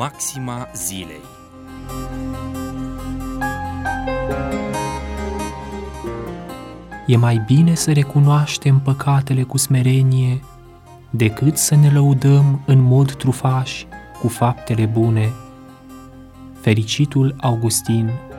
Maxima zilei. E mai bine să recunoaștem păcatele cu smerenie decât să ne lăudăm în mod trufaș cu faptele bune. Fericitul Augustin